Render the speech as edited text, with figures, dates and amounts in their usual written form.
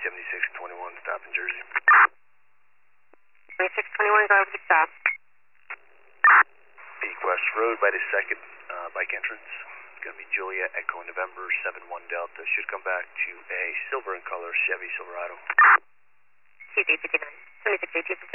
7621, stop in Jersey. 7621, drive to stop. Peak West Road by the second bike entrance. It's going to be Julia Echo November 71 Delta. Should come back to a silver in color Chevy Silverado. CZ 59, 7618.